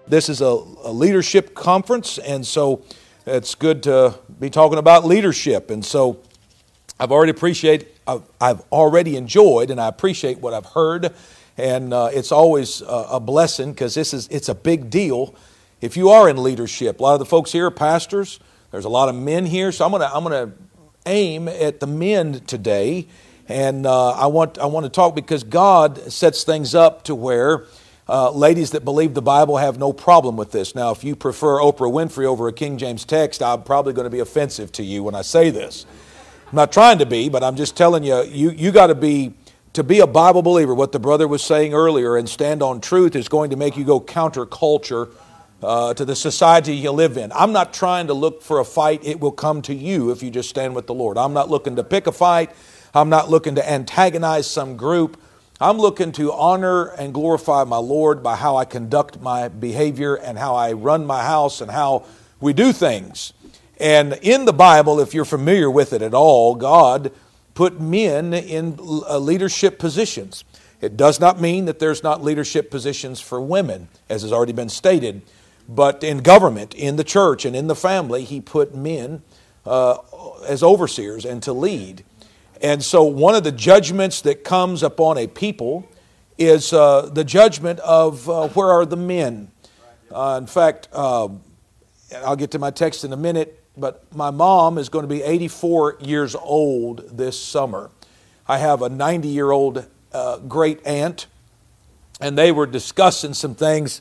This is a leadership conference, and so it's good to be talking about leadership. And so I've already enjoyed, and I appreciate what I've heard. And it's always a blessing because it's a big deal if you are in leadership. A lot of the folks here are pastors. There's a lot of men here, so I'm gonna aim at the men today. And I want to talk because God sets things up to where ladies that believe the Bible have no problem with this. Now, if you prefer Oprah Winfrey over a King James text, I'm probably going to be offensive to you when I say this. I'm not trying to be, but I'm just telling you, you got to be a Bible believer. What the brother was saying earlier, and stand on truth, is going to make you go counterculture to the society you live in. I'm not trying to look for a fight. It will come to you if you just stand with the Lord. I'm not looking to pick a fight. I'm not looking to antagonize some group. I'm looking to honor and glorify my Lord by how I conduct my behavior and how I run my house and how we do things. And in the Bible, if you're familiar with it at all, God put men in leadership positions. It does not mean that there's not leadership positions for women, as has already been stated. But in government, in the church, and in the family, He put men as overseers and to lead. And so one of the judgments that comes upon a people is the judgment of where are the men. In fact, I'll get to my text in a minute, but my mom is going to be 84 years old this summer. I have a 90-year-old great aunt, and they were discussing some things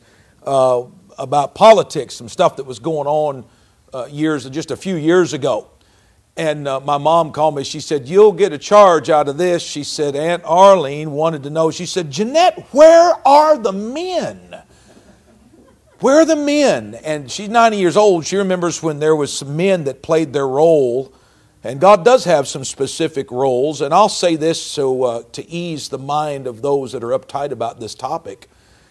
about politics, some stuff that was going on just a few years ago. And my mom called me. She said, "You'll get a charge out of this." She said, "Aunt Arlene wanted to know." She said, "Jeanette, where are the men? Where are the men?" And she's 90 years old. She remembers when there was some men that played their role. And God does have some specific roles. And I'll say this so to ease the mind of those that are uptight about this topic.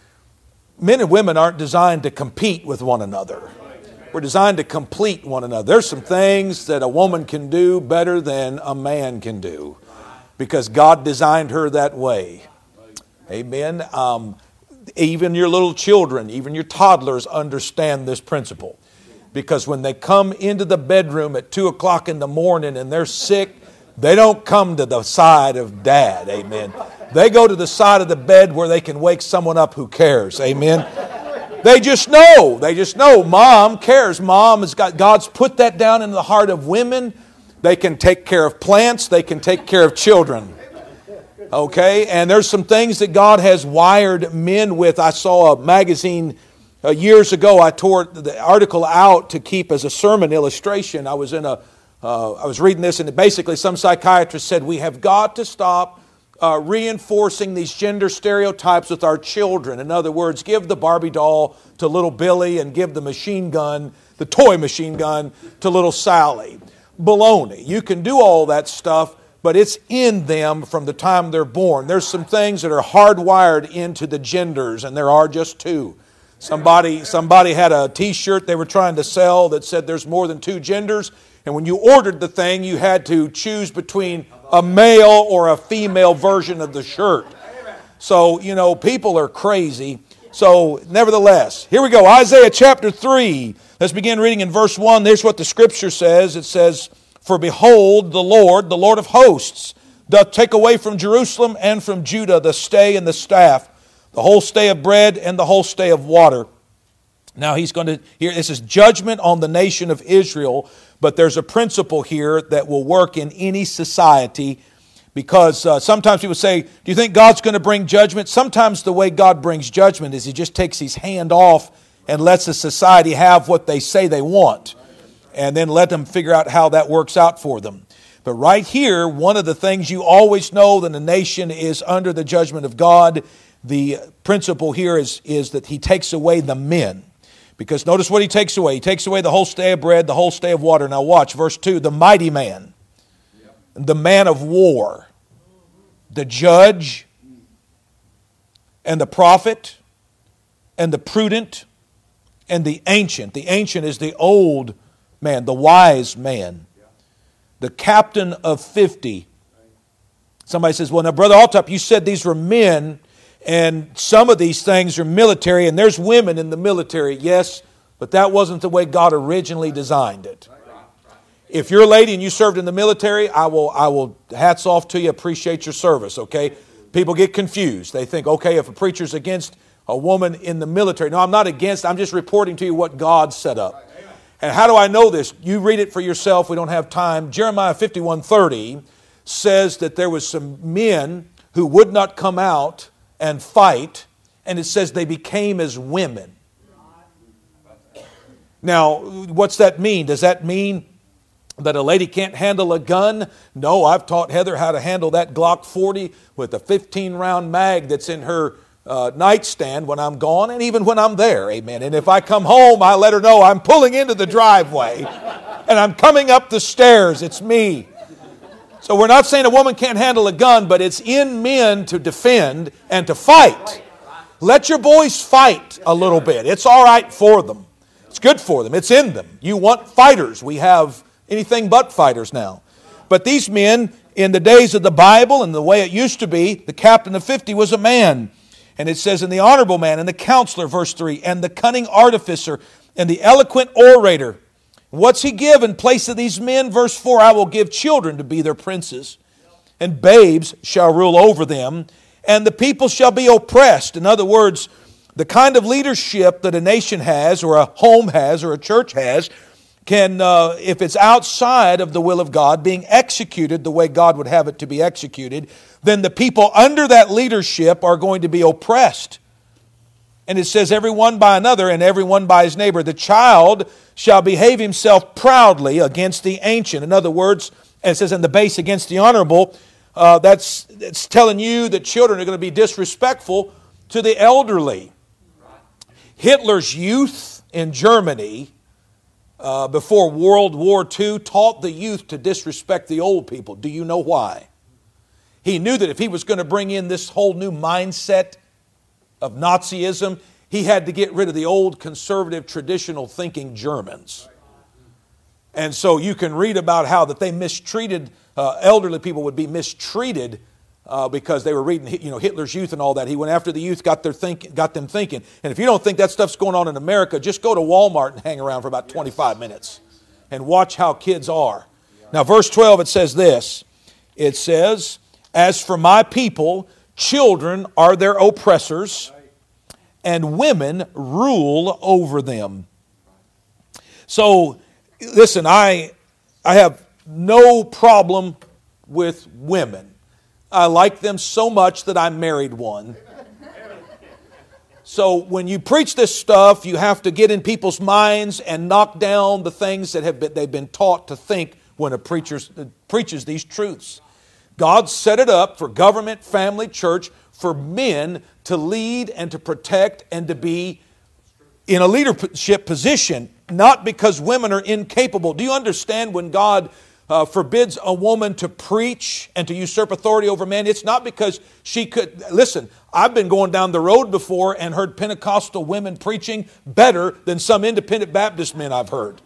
Men and women aren't designed to compete with one another. We're designed to complete one another. There's some things that a woman can do better than a man can do because God designed her that way. Amen. Even your little children, even your toddlers understand this principle. Because when they come into the bedroom at 2 o'clock in the morning and they're sick, they don't come to the side of dad. Amen. They go to the side of the bed where they can wake someone up who cares. Amen. They just know. Mom cares. God's put that down in the heart of women. They can take care of plants. They can take care of children. Okay? And there's some things that God has wired men with. I saw a magazine years ago. I tore the article out to keep as a sermon illustration. I was reading this, and basically some psychiatrist said we have got to stop reinforcing these gender stereotypes with our children. In other words, give the Barbie doll to little Billy and give the machine gun, the toy machine gun, to little Sally. Baloney. You can do all that stuff, but it's in them from the time they're born. There's some things that are hardwired into the genders, and there are just two. Somebody had a t-shirt they were trying to sell that said there's more than two genders, and when you ordered the thing, you had to choose between a male or a female version of the shirt. So, people are crazy. So, nevertheless, here we go. Isaiah chapter 3. Let's begin reading in verse 1. There's what the Scripture says. It says, "For behold, the Lord of hosts, doth take away from Jerusalem and from Judah the stay and the staff, the whole stay of bread and the whole stay of water." Now he's going to, this is judgment on the nation of Israel, but there's a principle here that will work in any society because sometimes people say, do you think God's going to bring judgment? Sometimes the way God brings judgment is He just takes His hand off and lets the society have what they say they want and then let them figure out how that works out for them. But right here, one of the things you always know that a nation is under the judgment of God, the principle here is that He takes away the men. Because notice what He takes away. He takes away the whole stay of bread, the whole stay of water. Now watch, verse 2, the mighty man, the man of war, the judge, and the prophet, and the prudent, and the ancient. The ancient is the old man, the wise man, the captain of 50. Somebody says, well, now, Brother Altop, you said these were men, And some of these things are military, and there's women in the military, yes, but that wasn't the way God originally designed it. If you're a lady and you served in the military, I will hats off to you, appreciate your service, okay? People get confused. They think, okay, if a preacher's against a woman in the military. No, I'm not against, I'm just reporting to you what God set up. And how do I know this? You read it for yourself, we don't have time. Jeremiah 51:30 says that there was some men who would not come out and fight, and it says they became as women. Now, what's that mean? Does that mean that a lady can't handle a gun? No, I've taught Heather how to handle that Glock 40 with a 15-round mag that's in her nightstand when I'm gone and even when I'm there, amen. And if I come home, I let her know I'm pulling into the driveway and I'm coming up the stairs. It's me. So we're not saying a woman can't handle a gun, but it's in men to defend and to fight. Let your boys fight a little bit. It's all right for them. It's good for them. It's in them. You want fighters. We have anything but fighters now. But these men, in the days of the Bible and the way it used to be, the captain of 50 was a man. And it says, and the honorable man, and the counselor, verse 3, and the cunning artificer, and the eloquent orator. What's he give in place of these men? Verse 4, I will give children to be their princes, and babes shall rule over them, and the people shall be oppressed. In other words, the kind of leadership that a nation has, or a home has, or a church has, can, if it's outside of the will of God, being executed the way God would have it to be executed, then the people under that leadership are going to be oppressed. And it says, everyone by another and everyone by his neighbor. The child shall behave himself proudly against the ancient. In other words, and it says in the base against the honorable, it's telling you that children are going to be disrespectful to the elderly. Hitler's youth in Germany before World War II taught the youth to disrespect the old people. Do you know why? He knew that if he was going to bring in this whole new mindset of Nazism, he had to get rid of the old conservative traditional thinking Germans. And so you can read about how that they mistreated, elderly people would be mistreated because they were reading, Hitler's Youth and all that. He went after the youth, got them thinking. And if you don't think that stuff's going on in America, just go to Walmart and hang around for about 25 minutes and watch how kids are. Now, verse 12, it says this. It says, as for my people, children are their oppressors, and women rule over them. So, listen, I have no problem with women. I like them so much that I married one. So when you preach this stuff, you have to get in people's minds and knock down the things that they've been taught to think when a preacher preaches these truths. God set it up for government, family, church, for men to lead and to protect and to be in a leadership position, not because women are incapable. Do you understand when God forbids a woman to preach and to usurp authority over men? It's not because she could. Listen, I've been going down the road before and heard Pentecostal women preaching better than some independent Baptist men I've heard.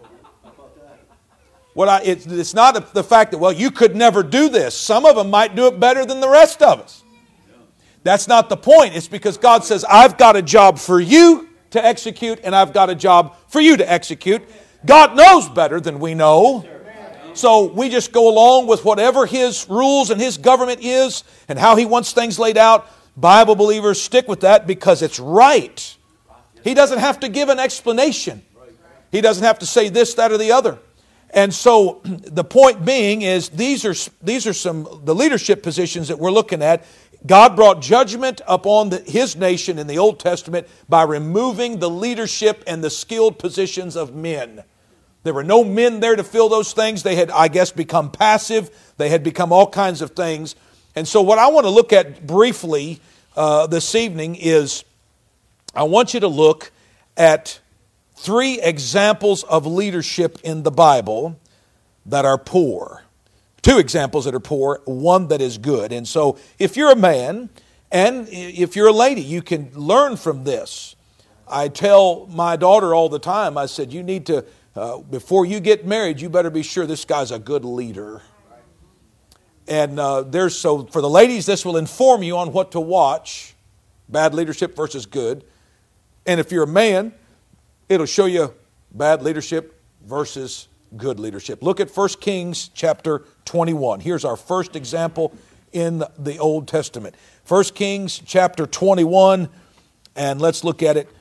It's not the fact that, well, you could never do this. Some of them might do it better than the rest of us. That's not the point. It's because God says, I've got a job for you to execute, and I've got a job for you to execute. God knows better than we know. So we just go along with whatever His rules and His government is and how He wants things laid out. Bible believers stick with that because it's right. He doesn't have to give an explanation. He doesn't have to say this, that, or the other. And so the point being is these are the leadership positions that we're looking at. God brought judgment upon His nation in the Old Testament by removing the leadership and the skilled positions of men. There were no men there to fill those things. They had, I guess, become passive. They had become all kinds of things. And so what I want to look at briefly this evening is I want you to look at 3 examples of leadership in the Bible that are poor. 2 examples that are poor, 1 that is good. And so if you're a man and if you're a lady, you can learn from this. I tell my daughter all the time, I said, you need to, before you get married, you better be sure this guy's a good leader. And so for the ladies, this will inform you on what to watch bad leadership versus good. And if you're a man, it'll show you bad leadership versus good leadership. Look at 1 Kings chapter 21. Here's our first example in the Old Testament. 1 Kings chapter 21, and let's look at it.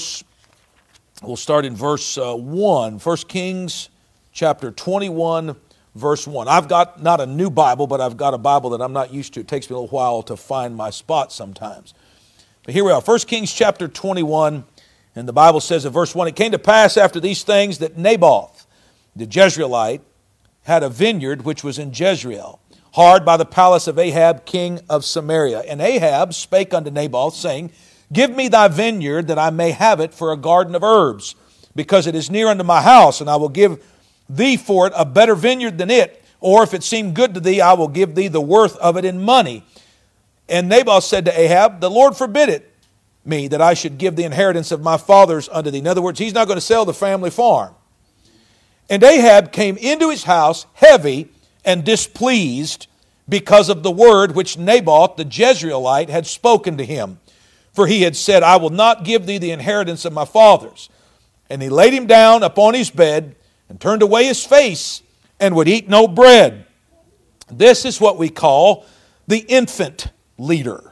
We'll start in verse 1. 1 Kings chapter 21, verse 1. I've got not a new Bible, but I've got a Bible that I'm not used to. It takes me a little while to find my spot sometimes. But here we are, 1 Kings chapter 21, and the Bible says in verse 1, it came to pass after these things that Naboth, the Jezreelite, had a vineyard which was in Jezreel, hard by the palace of Ahab, king of Samaria. And Ahab spake unto Naboth, saying, Give me thy vineyard, that I may have it for a garden of herbs, because it is near unto my house, and I will give thee for it a better vineyard than it. Or if it seem good to thee, I will give thee the worth of it in money. And Naboth said to Ahab, The Lord forbid it me, that I should give the inheritance of my fathers unto thee. In other words, he's not going to sell the family farm. And Ahab came into his house heavy and displeased because of the word which Naboth the Jezreelite had spoken to him. For he had said, I will not give thee the inheritance of my fathers. And he laid him down upon his bed and turned away his face and would eat no bread. This is what we call the infant leader.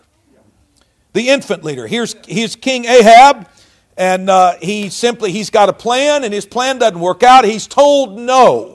The infant leader. Here's King Ahab, and he's got a plan, and his plan doesn't work out. He's told no.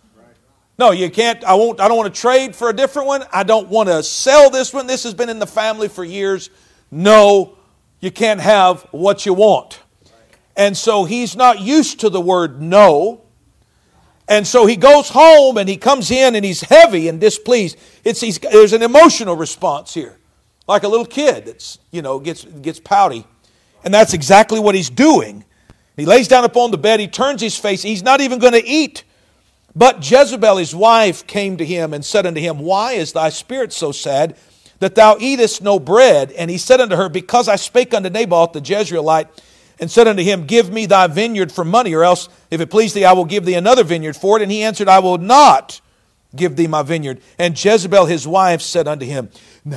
No, you can't. I don't want to trade for a different one. I don't want to sell this one. This has been in the family for years. No, you can't have what you want. And so he's not used to the word no. And so he goes home and he comes in and he's heavy and displeased. There's an emotional response here. Like a little kid that's, gets pouty. And that's exactly what he's doing. He lays down upon the bed, he turns his face, he's not even going to eat. But Jezebel, his wife, came to him and said unto him, Why is thy spirit so sad, that thou eatest no bread? And he said unto her, Because I spake unto Naboth the Jezreelite, and said unto him, Give me thy vineyard for money, or else, if it please thee, I will give thee another vineyard for it. And he answered, I will not give thee my vineyard. And Jezebel his wife said unto him,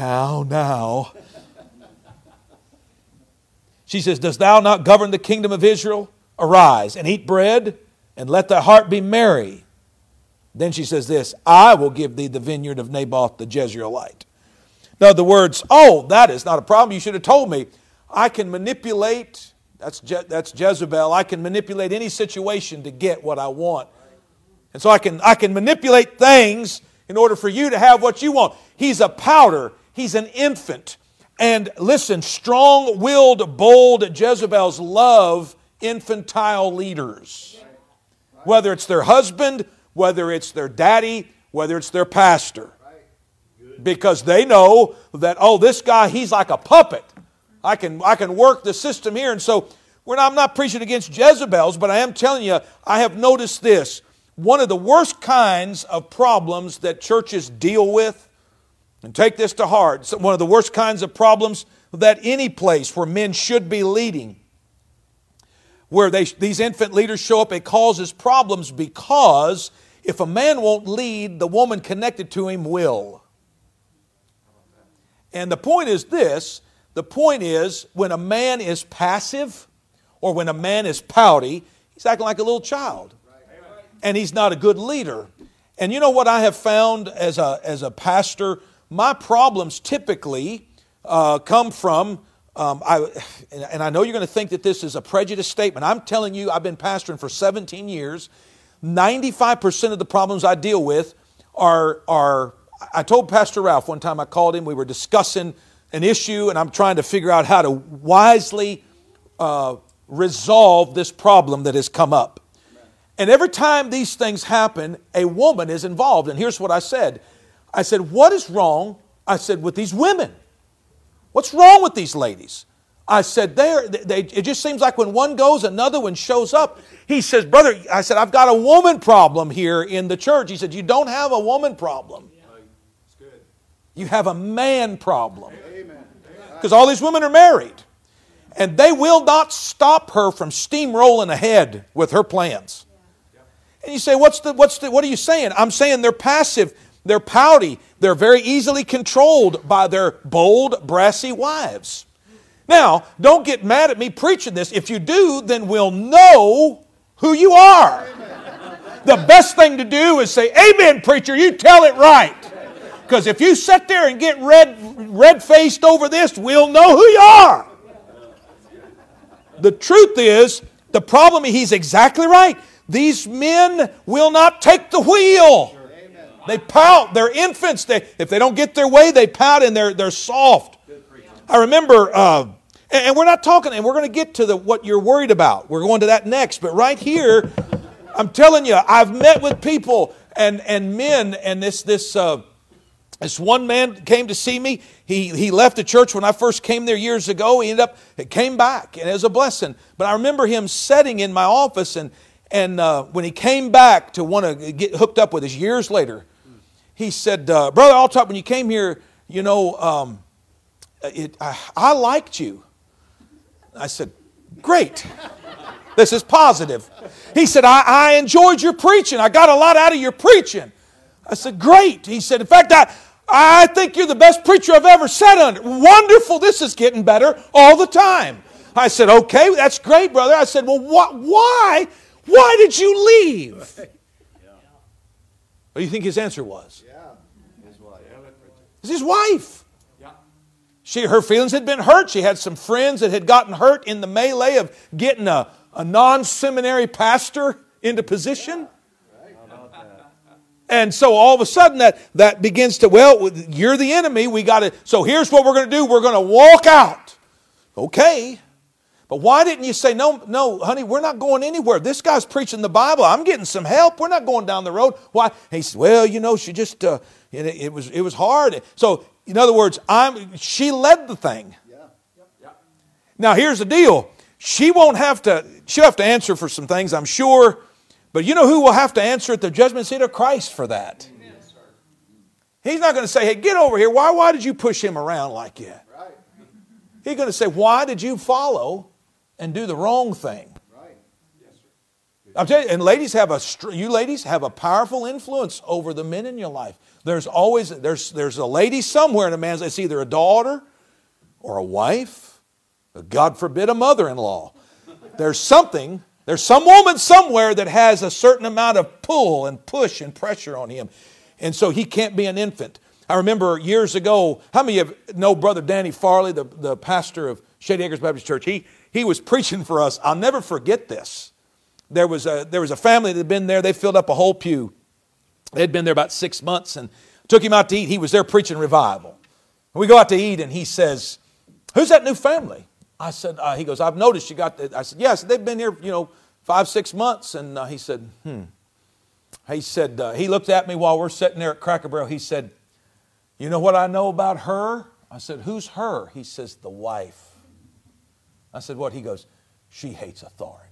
Now. She says, Dost thou not govern the kingdom of Israel? Arise and eat bread, and let thy heart be merry. Then she says this, I will give thee the vineyard of Naboth the Jezreelite. In other words, that is not a problem. You should have told me. I can manipulate, that's Jezebel, I can manipulate any situation to get what I want. And so I can manipulate things in order for you to have what you want. He's a powder. He's an infant. And listen, strong-willed, bold Jezebels love infantile leaders. Whether it's their husband, whether it's their daddy, whether it's their pastor. Because they know that, this guy, he's like a puppet. I can work the system here. And so I'm not preaching against Jezebels, but I am telling you, I have noticed this. One of the worst kinds of problems that churches deal with, and take this to heart, one of the worst kinds of problems that any place where men should be leading, where these infant leaders show up, it causes problems because if a man won't lead, the woman connected to him will. And the point is this, the point is when a man is passive or when a man is pouty, he's acting like a little child. And he's not a good leader. And you know what I have found as a pastor? My problems typically come from, and I know you're going to think that this is a prejudiced statement. I'm telling you, I've been pastoring for 17 years. 95% of the problems I deal with are I told Pastor Ralph one time, I called him, we were discussing an issue, and I'm trying to figure out how to wisely resolve this problem that has come up. And every time these things happen, a woman is involved. And here's what I said. I said, what is wrong? I said, with these women. What's wrong with these ladies? I said, it just seems like when one goes, another one shows up. He says, brother, I said, I've got a woman problem here in the church. He said, you don't have a woman problem. You have a man problem. Because all these women are married. And they will not stop her from steamrolling ahead with her plans. And you say, what are you saying? I'm saying they're passive, they're pouty, they're very easily controlled by their bold, brassy wives. Now, don't get mad at me preaching this. If you do, then we'll know who you are. The best thing to do is say, amen, preacher, you tell it right. Because if you sit there and get red-faced over this, we'll know who you are. The truth is, the problem, he's exactly right. These men will not take the wheel. They pout. They're infants. If they don't get their way, they pout and they're soft. I remember, and we're not talking, and we're going to get to what you're worried about. We're going to that next. But right here, I'm telling you, I've met with people and men, and this one man came to see me. He left the church when I first came there years ago. He came back, and it was a blessing. But I remember him sitting in my office, and when he came back to want to get hooked up with us years later, he said, Brother Altop, when you came here, you know, I liked you. I said, great. This is positive. He said, I enjoyed your preaching. I got a lot out of your preaching. I said, great. He said, in fact, I think you're the best preacher I've ever sat under. Wonderful. This is getting better all the time. I said, okay, that's great, brother. I said, well, why did you leave? What do you think his answer was? It's his wife. Her feelings had been hurt. She had some friends that had gotten hurt in the melee of getting a non-seminary pastor into position. And so all of a sudden that begins to, well, you're the enemy. So here's what we're going to do. We're going to walk out. Okay. But why didn't you say, no, honey, we're not going anywhere. This guy's preaching the Bible. I'm getting some help. We're not going down the road. Why? He said, well, you know, she just, it was hard. So, in other words, she led the thing. Now, here's the deal. She'll have to answer for some things, I'm sure. But you know who will have to answer at the judgment seat of Christ for that? He's not going to say, hey, get over here. Why did you push him around like that? He's going to say, why did you follow and do the wrong thing? I'm telling you, and you ladies have a powerful influence over the men in your life. There's a lady somewhere in a man's life. It's either a daughter or a wife, God forbid a mother-in-law. There's some woman somewhere that has a certain amount of pull and push and pressure on him. And so he can't be an infant. I remember years ago, how many of you know Brother Danny Farley, the pastor of Shady Acres Baptist Church? He was preaching for us. I'll never forget this. There was a family that had been there. They filled up a whole pew. They'd been there about 6 months and took him out to eat. He was there preaching revival. We go out to eat and he says, who's that new family? I said, he goes, I've noticed you got that. I said, yes, they've been here, 5-6 months. And he said, He said, he looked at me while we're sitting there at Cracker Barrel. He said, you know what I know about her? I said, who's her? He says, the wife. I said, what? He goes, she hates authority.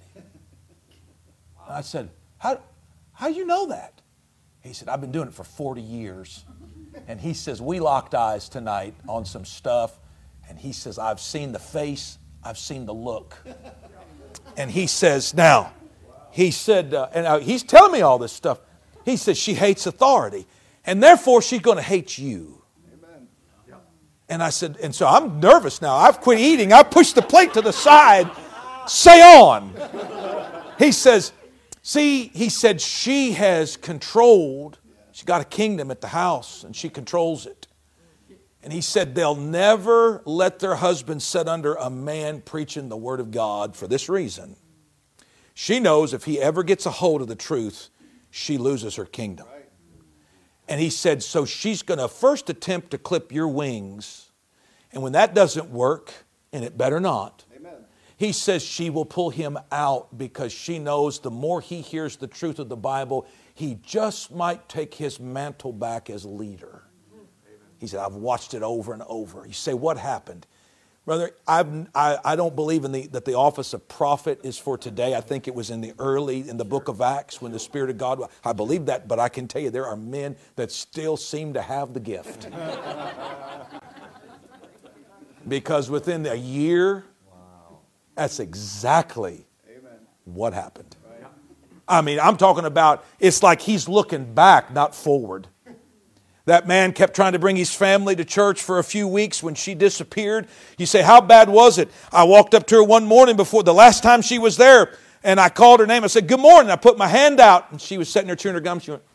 I said, how do you know that? He said, I've been doing it for 40 years. And he says, we locked eyes tonight on some stuff. And he says, I've seen the face, I've seen the look. And he says, now, he said, and he's telling me all this stuff. He says, she hates authority. And therefore, she's going to hate you. Amen. And I said, and so I'm nervous now. I've quit eating. I pushed the plate to the side. Say on. He says, he said, she has controlled. She's got a kingdom at the house, and she controls it. And he said, they'll never let their husband sit under a man preaching the Word of God for this reason. She knows if he ever gets a hold of the truth, she loses her kingdom. And he said, so she's going to first attempt to clip your wings. And when that doesn't work, and it better not, he says she will pull him out because she knows the more he hears the truth of the Bible, he just might take his mantle back as leader. He said, I've watched it over and over. You say, what happened? Brother, I don't believe that the office of prophet is for today. I think it was in the book of Acts when the Spirit of God, I believe that, but I can tell you there are men that still seem to have the gift. Because within a year, that's exactly what happened. I mean, I'm talking about, it's like he's looking back, not forward. That man kept trying to bring his family to church for a few weeks when she disappeared. You say, how bad was it? I walked up to her one morning before the last time she was there, and I called her name. I said, good morning. I put my hand out, and she was sitting there chewing her gum. She went.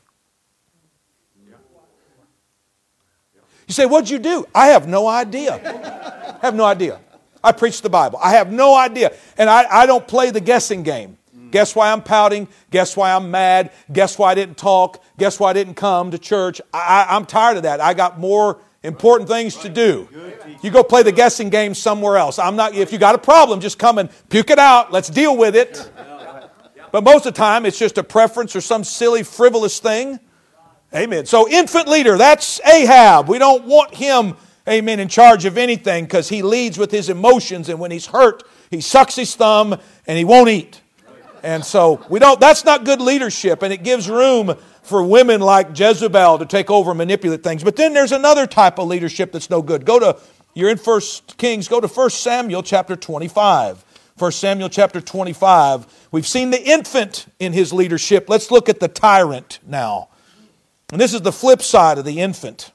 You say, what'd you do? I have no idea. I have no idea. I preach the Bible. I have no idea. And I don't play the guessing game. Guess why I'm pouting? Guess why I'm mad? Guess why I didn't talk? Guess why I didn't come to church? I'm tired of that. I got more important things to do. You go play the guessing game somewhere else. I'm not. If you got a problem, just come and puke it out. Let's deal with it. But most of the time, it's just a preference or some silly, frivolous thing. Amen. So infant leader, that's Ahab. We don't want him, amen, in charge of anything because he leads with his emotions, and when he's hurt, he sucks his thumb and he won't eat. And so that's not good leadership, and it gives room for women like Jezebel to take over and manipulate things. But then there's another type of leadership that's no good. You're in 1 Kings, go to 1 Samuel chapter 25. 1 Samuel chapter 25. We've seen the infant in his leadership. Let's look at the tyrant now. And this is the flip side of the infant.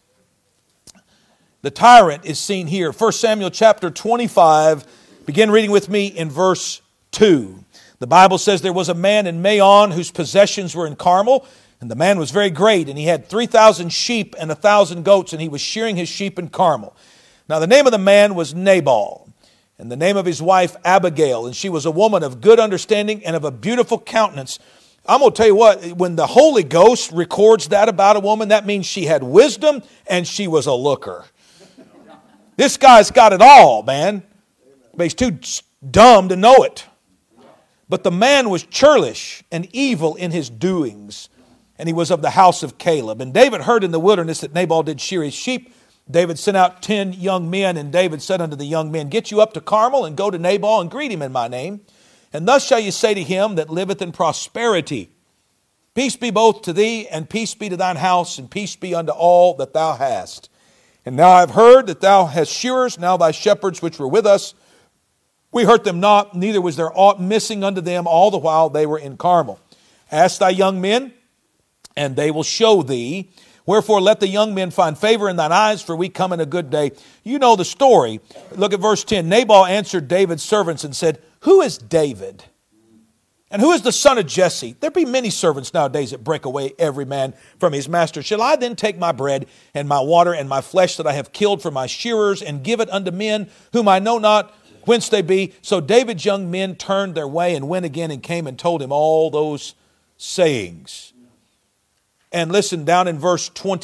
The tyrant is seen here. 1 Samuel chapter 25. Begin reading with me in verse 2. The Bible says there was a man in Maon whose possessions were in Carmel, and the man was very great, and he had 3,000 sheep and 1,000 goats, and he was shearing his sheep in Carmel. Now the name of the man was Nabal, and the name of his wife Abigail, and she was a woman of good understanding and of a beautiful countenance. I'm going to tell you what, when the Holy Ghost records that about a woman, that means she had wisdom and she was a looker. This guy's got it all, man. But he's too dumb to know it. But the man was churlish and evil in his doings, and he was of the house of Caleb. And David heard in the wilderness that Nabal did shear his sheep. David sent out 10 young men, and David said unto the young men, get you up to Carmel and go to Nabal and greet him in my name. And thus shall you say to him that liveth in prosperity, peace be both to thee, and peace be to thine house, and peace be unto all that thou hast. And now I have heard that thou hast shearers, now thy shepherds which were with us, we hurt them not, neither was there aught missing unto them all the while they were in Carmel. Ask thy young men, and they will show thee. Wherefore let the young men find favor in thine eyes, for we come in a good day. You know the story. Look at verse 10. Nabal answered David's servants and said, who is David? And who is the son of Jesse? There be many servants nowadays that break away every man from his master. Shall I then take my bread and my water and my flesh that I have killed for my shearers and give it unto men whom I know not whence they be? So David's young men turned their way and went again and came and told him all those sayings. And listen, down in verse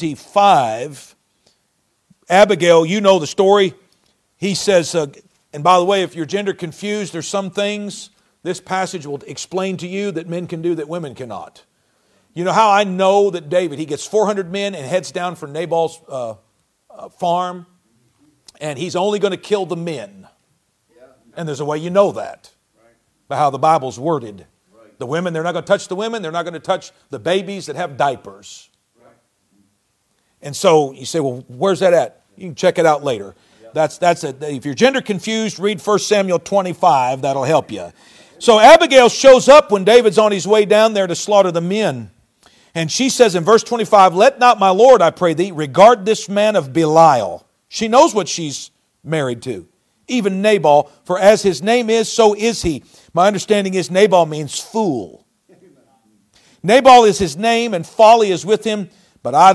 25, Abigail, you know the story. He says, and by the way, if you're gender confused, there's some things this passage will explain to you that men can do that women cannot. You know how I know that David, he gets 400 men and heads down for Nabal's farm, and he's only going to kill the men. And there's a way you know that, by how the Bible's worded. The women, they're not going to touch the women. They're not going to touch the babies that have diapers. And so you say, well, where's that at? You can check it out later. That's it. If you're gender confused, read 1 Samuel 25. That'll help you. So Abigail shows up when David's on his way down there to slaughter the men. And she says in verse 25, let not my Lord, I pray thee, regard this man of Belial. She knows what she's married to. Even Nabal, for as his name is, so is he. My understanding is Nabal means fool. Nabal is his name, and folly is with him. But I,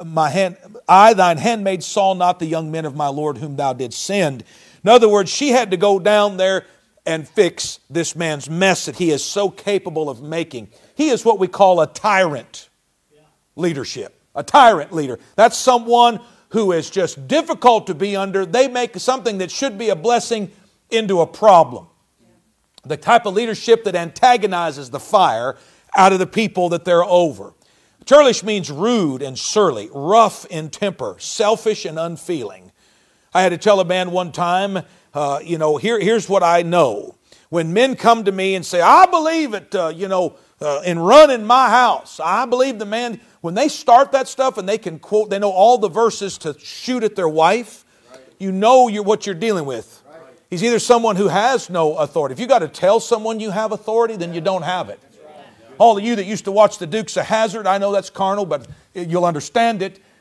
thine handmaid, saw not the young men of my Lord whom thou didst send. In other words, she had to go down there and fix this man's mess that he is so capable of making. He is what we call a tyrant leadership. A tyrant leader. That's someone who is just difficult to be under. They make something that should be a blessing into a problem. The type of leadership that antagonizes the fire out of the people that they're over. Churlish means rude and surly, rough in temper, selfish and unfeeling. I had to tell a man one time, here's what I know. When men come to me and say, I believe it, in running my house. I believe the man, when they start that stuff and they can quote, they know all the verses to shoot at their wife, you know what you're dealing with. He's either someone who has no authority. If you got to tell someone you have authority, then you don't have it. All of you that used to watch the Dukes of Hazzard, I know that's carnal, but you'll understand it.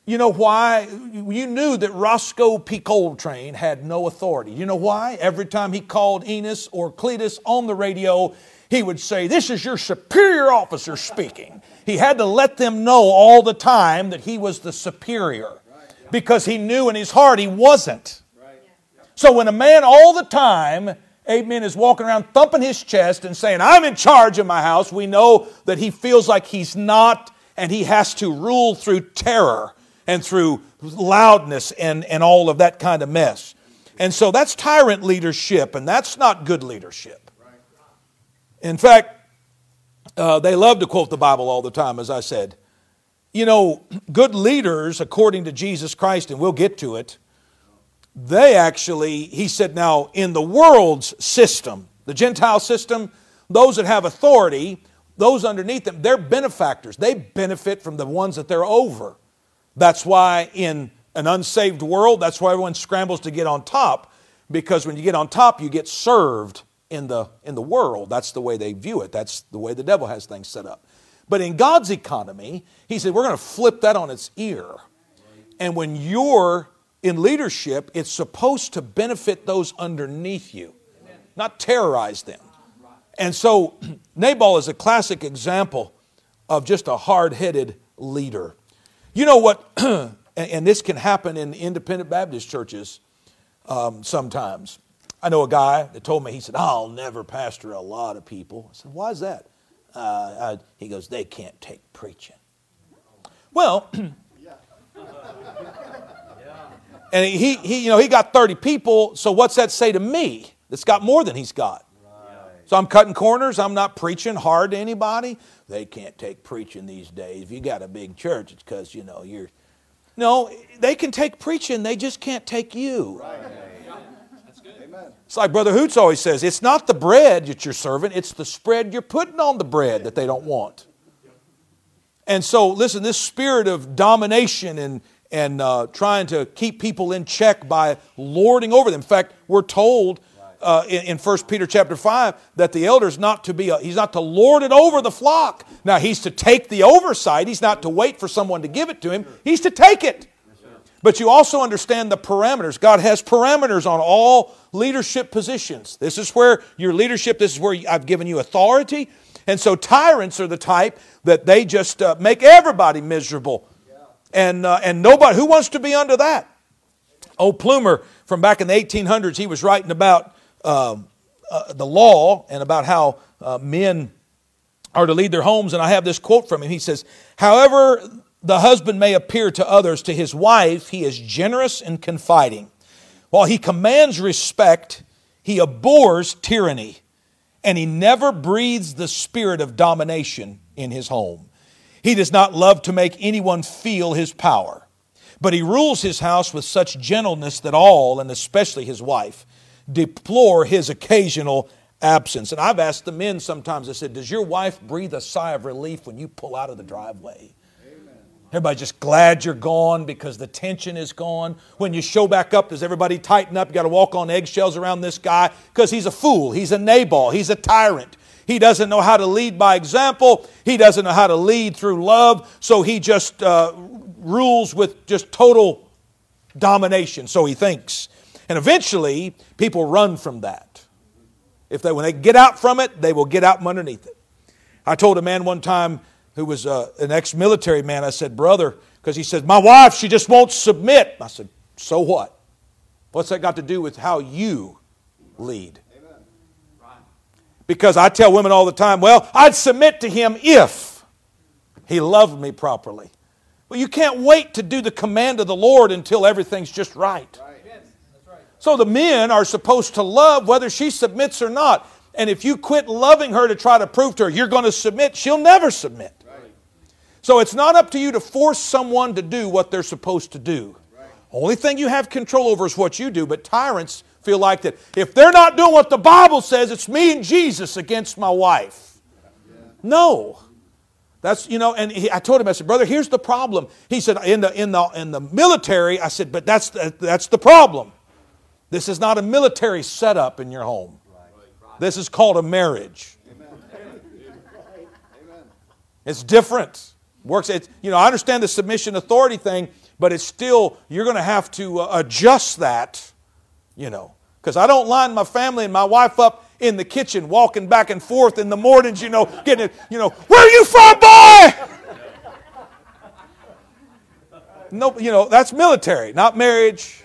You know why? You knew that Roscoe P. Coltrane had no authority. You know why? Every time he called Enos or Cletus on the radio, he would say, "This is your superior officer speaking." He had to let them know all the time that he was the superior, because he knew in his heart he wasn't. So when a man all the time, amen, is walking around thumping his chest and saying, "I'm in charge of my house," we know that he feels like he's not, and he has to rule through terror and through loudness and all of that kind of mess. And so that's tyrant leadership, and that's not good leadership. In fact, they love to quote the Bible all the time, as I said. You know, good leaders, according to Jesus Christ, and we'll get to it, they actually, he said, now in the world's system, the Gentile system, those that have authority, those underneath them, they're benefactors. They benefit from the ones that they're over. That's why in an unsaved world, that's why everyone scrambles to get on top, because when you get on top, you get served in the world. That's the way they view it. That's the way the devil has things set up. But in God's economy, he said, we're going to flip that on its ear. And when you're in leadership, it's supposed to benefit those underneath you, not terrorize them. And so Nabal is a classic example of just a hard-headed leader. You know what, and this can happen in independent Baptist churches sometimes. I know a guy that told me, he said, "I'll never pastor a lot of people." I said, "Why is that?" He goes, "They can't take preaching." Well, and he got 30 people, so what's that say to me that's got more than he's got? So I'm cutting corners. I'm not preaching hard to anybody. They can't take preaching these days. If you got a big church, it's because, you're... No, they can take preaching. They just can't take you. Right. That's good. Amen. It's like Brother Hoots always says, it's not the bread that you're serving. It's the spread you're putting on the bread that they don't want. And so, listen, this spirit of domination and trying to keep people in check by lording over them. In fact, we're told... in 1 Peter chapter 5, that the elder is not to be, he's not to lord it over the flock. Now, he's to take the oversight. He's not to wait for someone to give it to him. He's to take it. But you also understand the parameters. God has parameters on all leadership positions. This is where your leadership, this is where I've given you authority. And so tyrants are the type that they just make everybody miserable. And nobody, who wants to be under that? Old Plumer, from back in the 1800s, he was writing about the law and about how men are to lead their homes. And I have this quote from him. He says, "However the husband may appear to others, to his wife he is generous and confiding. While he commands respect, he abhors tyranny, and he never breathes the spirit of domination in his home. He does not love to make anyone feel his power, but he rules his house with such gentleness that all, and especially his wife, deplore his occasional absence." And I've asked the men sometimes, I said, "Does your wife breathe a sigh of relief when you pull out of the driveway?" Amen. Everybody's just glad you're gone because the tension is gone. When you show back up, does everybody tighten up? You got to walk on eggshells around this guy because he's a fool. He's a Nabal. He's a tyrant. He doesn't know how to lead by example. He doesn't know how to lead through love. So he just rules with just total domination. So he thinks. And eventually, people run from that. When they get out from it, they will get out from underneath it. I told a man one time who was an ex-military man, I said, "Brother," because he said, "My wife, she just won't submit." I said, "So what? What's that got to do with how you lead?" Amen. Because I tell women all the time, "Well, I'd submit to him if he loved me properly." Well, you can't wait to do the command of the Lord until everything's just right. So the men are supposed to love whether she submits or not. And if you quit loving her to try to prove to her you're going to submit, she'll never submit. Right. So it's not up to you to force someone to do what they're supposed to do. Right. Only thing you have control over is what you do. But tyrants feel like that if they're not doing what the Bible says, it's me and Jesus against my wife. Yeah. No. That's, and I told him, I said, "Brother, here's the problem." He said, in the military, I said, "But that's the problem. This is not a military setup in your home. This is called a marriage." It's different. I understand the submission authority thing, But it's still, you're going to have to adjust that, because I don't line my family and my wife up in the kitchen, walking back and forth in the mornings, getting it, where are you from, boy? No, that's military, not marriage.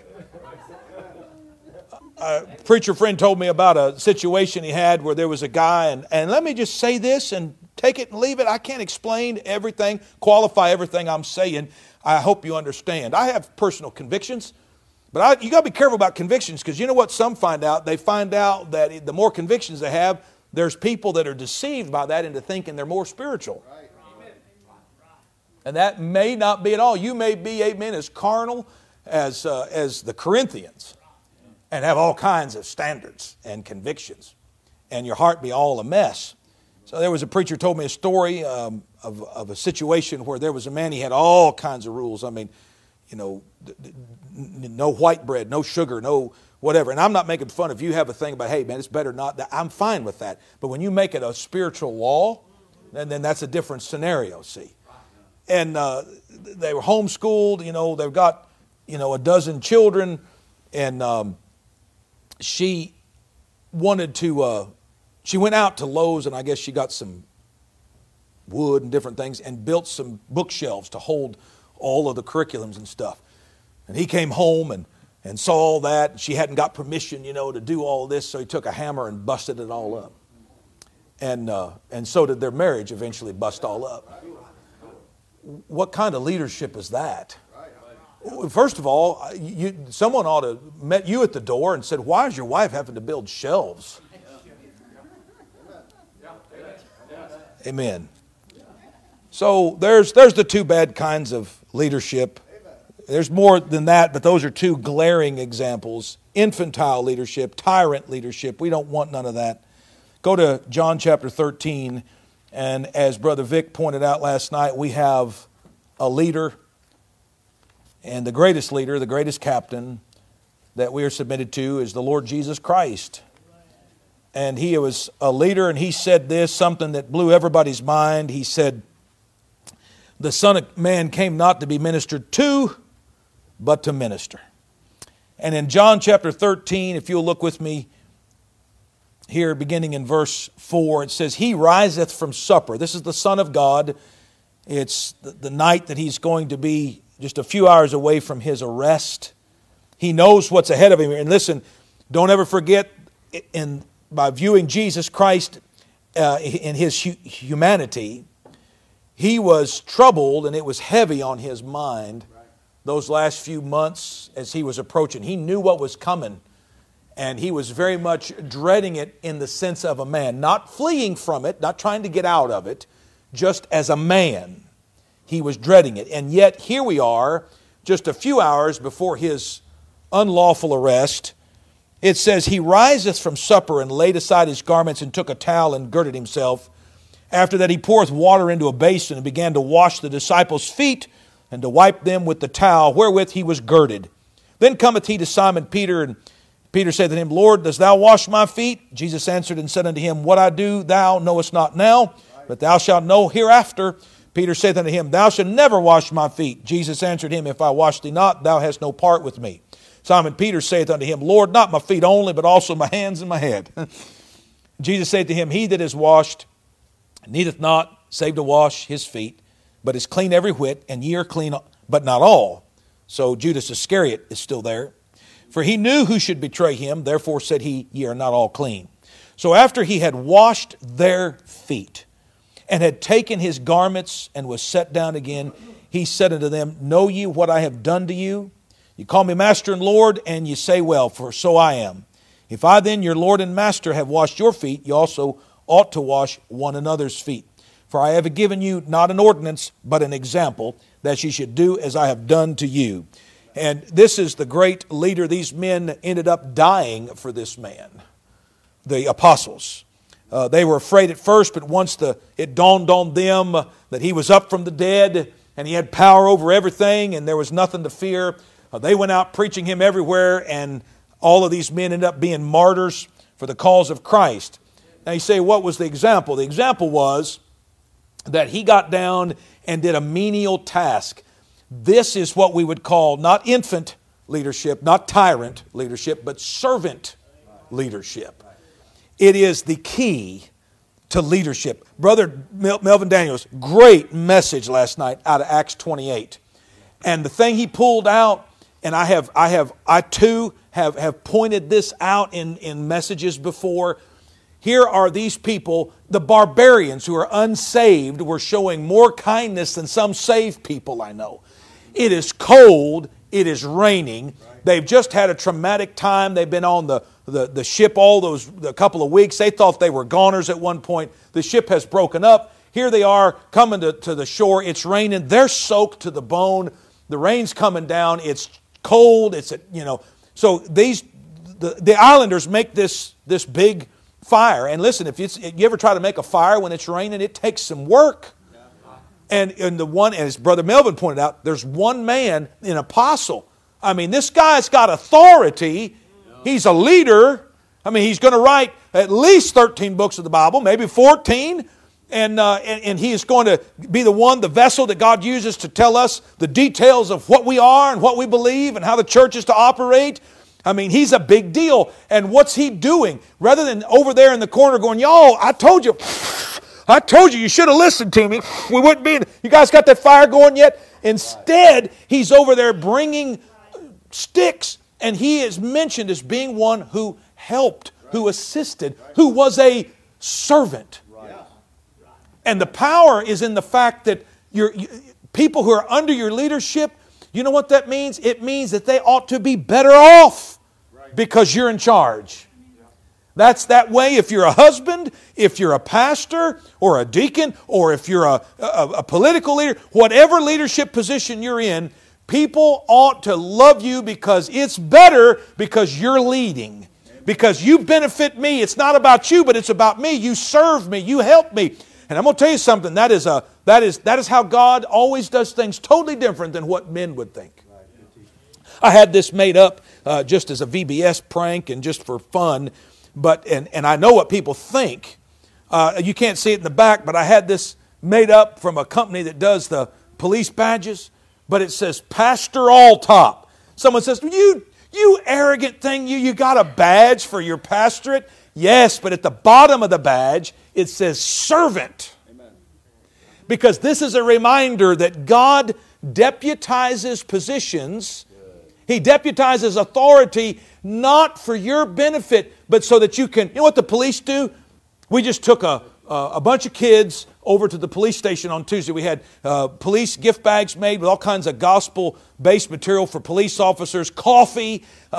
A preacher friend told me about a situation he had where there was a guy, and let me just say this and take it and leave it. I can't explain everything, qualify everything I'm saying. I hope you understand. I have personal convictions, but you got to be careful about convictions, because you know what some find out? They find out that the more convictions they have, there's people that are deceived by that into thinking they're more spiritual. And that may not be at all. You may be, amen, as carnal as the Corinthians, and have all kinds of standards and convictions, and your heart be all a mess. So there was a preacher told me a story of a situation where there was a man, he had all kinds of rules. I mean, no white bread, no sugar, no whatever. And I'm not making fun of you. Have a thing about, hey man, it's better not. I'm fine with that. But when you make it a spiritual law, then that's a different scenario, see. And they were homeschooled, they've got, a dozen children, and she wanted to, she went out to Lowe's, and I guess she got some wood and different things and built some bookshelves to hold all of the curriculums and stuff. And he came home and saw all that. She hadn't got permission, to do all this, so he took a hammer and busted it all up. And so did their marriage eventually bust all up. What kind of leadership is that? First of all, someone ought to have met you at the door and said, why is your wife having to build shelves? Amen. So there's the two bad kinds of leadership. There's more than that, but those are two glaring examples. Infantile leadership, tyrant leadership. We don't want none of that. Go to John chapter 13, and as Brother Vic pointed out last night, we have a leader, and the greatest leader, the greatest captain that we are submitted to is the Lord Jesus Christ. And he was a leader, and he said this, something that blew everybody's mind. He said, the Son of Man came not to be ministered to, but to minister. And in John chapter 13, if you'll look with me here, beginning in verse 4, it says, He riseth from supper. This is the Son of God. It's the night that He's going to be just a few hours away from His arrest. He knows what's ahead of Him. And listen, don't ever forget, by viewing Jesus Christ in His humanity, He was troubled and it was heavy on His mind those last few months as He was approaching. He knew what was coming, and He was very much dreading it in the sense of a man, not fleeing from it, not trying to get out of it, just as a man. He was dreading it. And yet here we are, just a few hours before His unlawful arrest. It says, He riseth from supper and laid aside His garments and took a towel and girded Himself. After that He poureth water into a basin and began to wash the disciples' feet and to wipe them with the towel wherewith He was girded. Then cometh He to Simon Peter, and Peter said to Him, Lord, dost Thou wash my feet? Jesus answered and said unto him, What I do Thou knowest not now, but Thou shalt know hereafter. Peter said unto Him, Thou shalt never wash my feet. Jesus answered him, If I wash thee not, thou hast no part with me. Simon Peter saith unto Him, Lord, not my feet only, but also my hands and my head. Jesus said to him, He that is washed needeth not save to wash his feet, but is clean every whit, and ye are clean, but not all. So Judas Iscariot is still there. For he knew who should betray him, therefore said he, Ye are not all clean. So after he had washed their feet, and had taken his garments, and was set down again, he said unto them, Know ye what I have done to you? You call me Master and Lord, and ye say, Well, for so I am. If I then, your Lord and Master, have washed your feet, ye also ought to wash one another's feet. For I have given you not an ordinance, but an example, that ye should do as I have done to you. And this is the great leader. These men ended up dying for this man, the apostles. They were afraid at first, but once it dawned on them that He was up from the dead, and He had power over everything, and there was nothing to fear, they went out preaching Him everywhere, and all of these men ended up being martyrs for the cause of Christ. Now you say, what was the example? The example was that he got down and did a menial task. This is what we would call not infant leadership, not tyrant leadership, but servant leadership. It is the key to leadership. Brother Melvin Daniels, great message last night out of Acts 28. And the thing he pulled out, and I too have pointed this out in messages before. Here are these people, the barbarians who are unsaved, were showing more kindness than some saved people I know. It is cold. It is raining. They've just had a traumatic time. They've been on the ship a couple of weeks. They thought they were goners at one point. The ship has broken up. Here they are coming to the shore. It's raining. They're soaked to the bone. The rain's coming down. It's cold. So the islanders make this big fire. And listen, if you ever try to make a fire when it's raining, it takes some work. And as Brother Melvin pointed out, there's one man, an apostle. I mean, this guy's got authority. He's a leader. I mean, he's going to write at least 13 books of the Bible, maybe 14. And he is going to be the vessel that God uses to tell us the details of what we are and what we believe and how the church is to operate. I mean, he's a big deal. And what's he doing? Rather than over there in the corner going, y'all, I told you you should have listened to me. We wouldn't be. You guys got that fire going yet? Instead, he's over there bringing sticks. And he is mentioned as being one who helped, who assisted, who was a servant. And the power is in the fact that people who are under your leadership, you know what that means? It means that they ought to be better off because you're in charge. That's that way if you're a husband, if you're a pastor or a deacon, or if you're a political leader, whatever leadership position you're in, people ought to love you because it's better because you're leading. Because you benefit me. It's not about you, but it's about me. You serve me. You help me. And I'm going to tell you something. That is how God always does things totally different than what men would think. I had this made up just as a VBS prank and just for fun. And I know what people think. You can't see it in the back, but I had this made up from a company that does the police badges. But it says Pastor Alltop. Someone says, you arrogant thing, you got a badge for your pastorate? Yes, but at the bottom of the badge, it says servant. Amen. Because this is a reminder that God deputizes positions. He deputizes authority not for your benefit, but so that you can... You know what the police do? We just took a bunch of kids over to the police station on Tuesday. We had police gift bags made with all kinds of gospel-based material for police officers, coffee,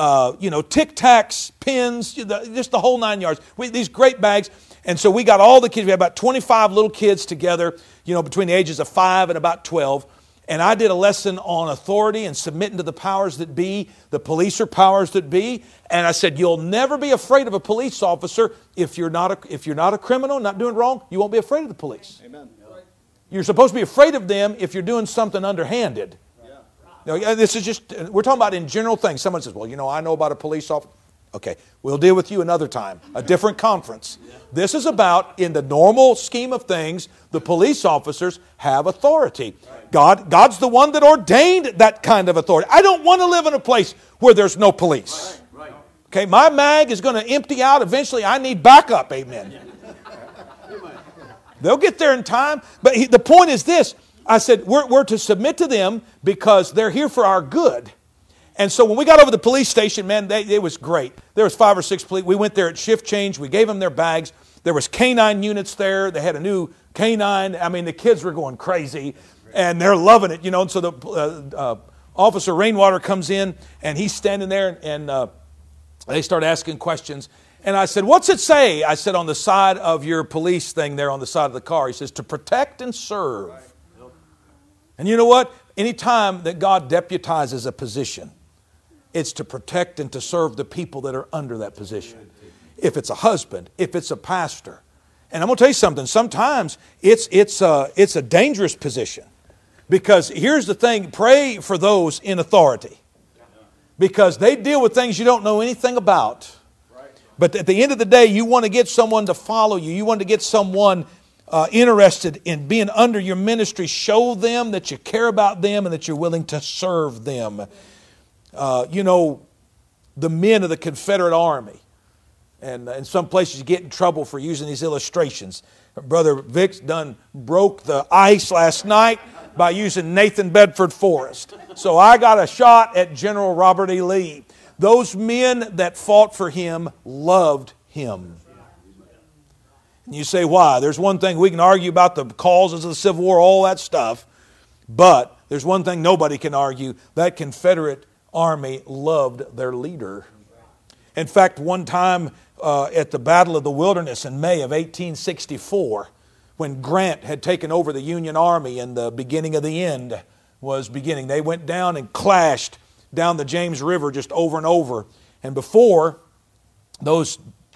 Tic Tacs, pins, just the whole 9 yards. These great bags. And so we got all the kids. We had about 25 little kids together, between the ages of 5 and about 12. And I did a lesson on authority and submitting to the powers that be. The police are powers that be. And I said, you'll never be afraid of a police officer if you're not a criminal, not doing wrong. You won't be afraid of the police. Amen. You're supposed to be afraid of them if you're doing something underhanded. Yeah. This is just, we're talking about in general things. Someone says, well, I know about a police officer. Okay, we'll deal with you another time, a different conference. This is about, in the normal scheme of things, the police officers have authority. God's the one that ordained that kind of authority. I don't want to live in a place where there's no police. Okay, my mag is going to empty out. Eventually, I need backup. Amen. They'll get there in time. But the point is this. I said, we're to submit to them because they're here for our good. And so when we got over to the police station, man, it was great. There was 5 or 6 police. We went there at shift change. We gave them their bags. There was canine units there. They had a new canine. I mean, the kids were going crazy, and they're loving it, And so the Officer Rainwater comes in, and he's standing there, and they start asking questions. And I said, what's it say? I said, on the side of your police thing there on the side of the car. He says, to protect and serve. And you know what? Anytime that God deputizes a position, it's to protect and to serve the people that are under that position. If it's a husband, if it's a pastor. And I'm going to tell you something. Sometimes it's a dangerous position. Because here's the thing. Pray for those in authority. Because they deal with things you don't know anything about. But at the end of the day, you want to get someone to follow you. You want to get someone interested in being under your ministry, show them that you care about them and that you're willing to serve them. You know, the men of the Confederate Army, and in some places you get in trouble for using these illustrations. Brother Vic's done broke the ice last night by using Nathan Bedford Forrest. So I got a shot at General Robert E. Lee. Those men that fought for him loved him. And you say, why? There's one thing, we can argue about the causes of the Civil War, all that stuff, but there's one thing nobody can argue. That Confederate Army loved their leader. In fact, one time at the Battle of the Wilderness in May of 1864, when Grant had taken over the Union Army and the beginning of the end was beginning, they went down and clashed down the James River just over and over. And before those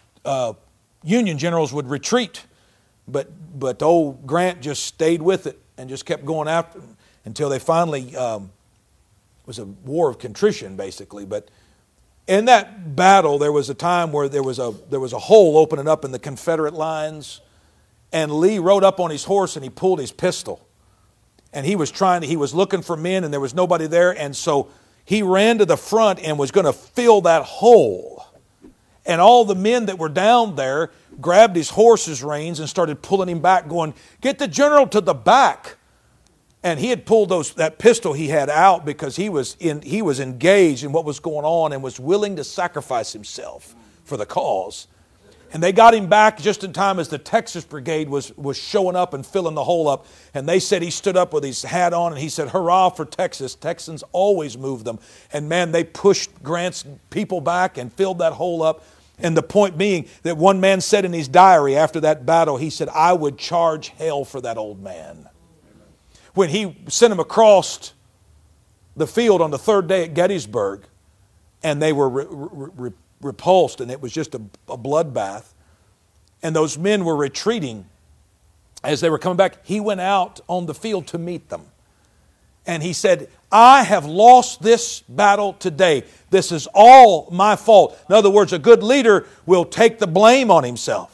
Union generals would retreat, but old Grant just stayed with it and just kept going after them until they finally, it was a war of contrition basically. But in that battle, there was a time where there was a hole opening up in the Confederate lines, and Lee rode up on his horse and he pulled his pistol. And he was looking for men and there was nobody there, and so he ran to the front and was going to fill that hole. And all the men that were down there grabbed his horse's reins and started pulling him back, going, "Get the general to the back." And he had pulled that pistol he had out because he was engaged in what was going on and was willing to sacrifice himself for the cause. And they got him back just in time as the Texas Brigade was showing up and filling the hole up. And they said he stood up with his hat on and he said, "Hurrah for Texas. Texans always move them." And man, they pushed Grant's people back and filled that hole up. And the point being that one man said in his diary after that battle, he said, "I would charge hell for that old man." When he sent him across the field on the third day at Gettysburg, and they were repulsed, and it was just a bloodbath, and those men were retreating as they were coming back, he went out on the field to meet them. And he said, "I have lost this battle today. This is all my fault." In other words, a good leader will take the blame on himself.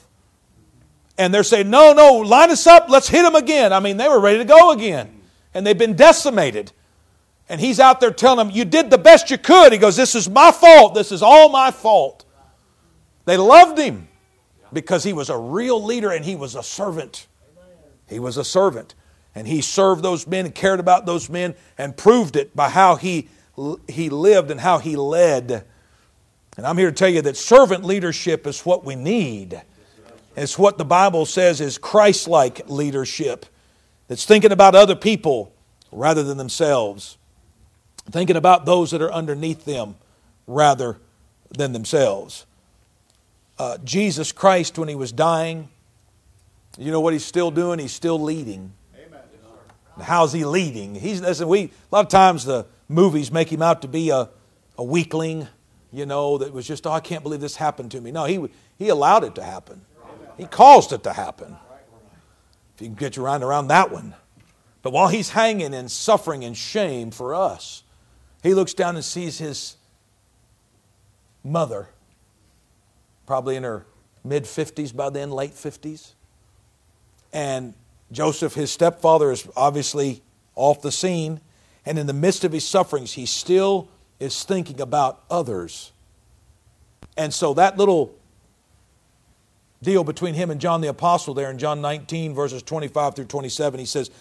And they're saying, no, line us up, let's hit them again. I mean, they were ready to go again. And they've been decimated. And he's out there telling them, "You did the best you could." He goes, "This is my fault. This is all my fault." They loved him because he was a real leader and he was a servant. He was a servant. And he served those men and cared about those men and proved it by how he lived and how he led. And I'm here to tell you that servant leadership is what we need. It's what the Bible says is Christ-like leadership. That's thinking about other people rather than themselves. Thinking about those that are underneath them rather than themselves. Jesus Christ, when he was dying, you know what he's still doing? He's still leading. Amen. How's he leading? A lot of times the movies make him out to be a weakling, you know, that was just, "Oh, I can't believe this happened to me." No, he allowed it to happen. He caused it to happen. If you can get your mind around that one. But while he's hanging and suffering and shame for us, he looks down and sees his mother, probably in her mid-50s by then, late 50s. And Joseph, his stepfather, is obviously off the scene. And in the midst of his sufferings, he still is thinking about others. And so that little deal between him and John the Apostle there in John 19, verses 25 through 27, he says,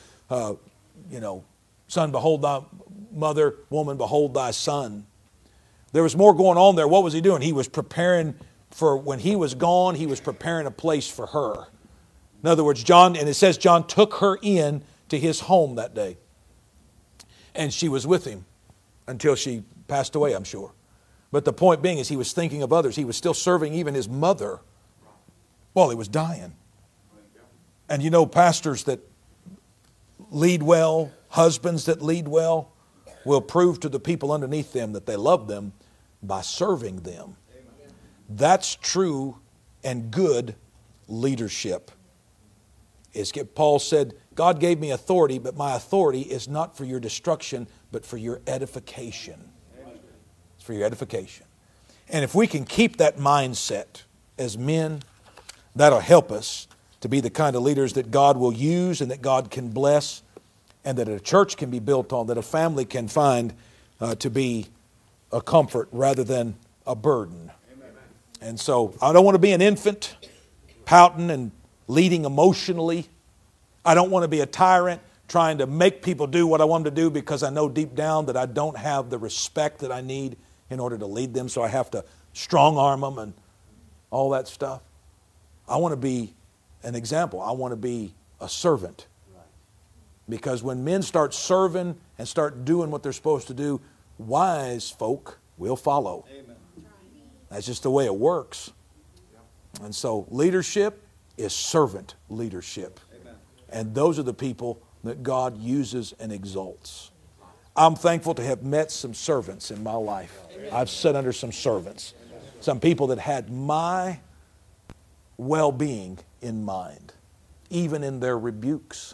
"Son, behold thy mother, woman, behold thy son." There was more going on there. What was he doing? He was preparing for when he was gone, he was preparing a place for her. In other words, and it says John took her in to his home that day. And she was with him until she passed away, I'm sure. But the point being is he was thinking of others. He was still serving even his mother while he was dying. And you know, pastors that lead well, husbands that lead well, will prove to the people underneath them that they love them by serving them. That's true and good leadership. Paul said, "God gave me authority, but my authority is not for your destruction, but for your edification." It's for your edification. And if we can keep that mindset as men, that'll help us to be the kind of leaders that God will use and that God can bless, and that a church can be built on, that a family can find to be a comfort rather than a burden. Amen. And so I don't want to be an infant, pouting and leading emotionally. I don't want to be a tyrant trying to make people do what I want them to do because I know deep down that I don't have the respect that I need in order to lead them, so I have to strong arm them and all that stuff. I want to be an example. I want to be a servant. Because when men start serving and start doing what they're supposed to do, wise folk will follow. Amen. That's just the way it works. And so leadership is servant leadership. Amen. And those are the people that God uses and exalts. I'm thankful to have met some servants in my life. I've sat under some servants. Some people that had my well-being in mind, even in their rebukes,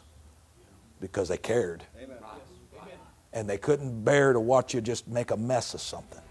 because they cared. Amen. And they couldn't bear to watch you just make a mess of something.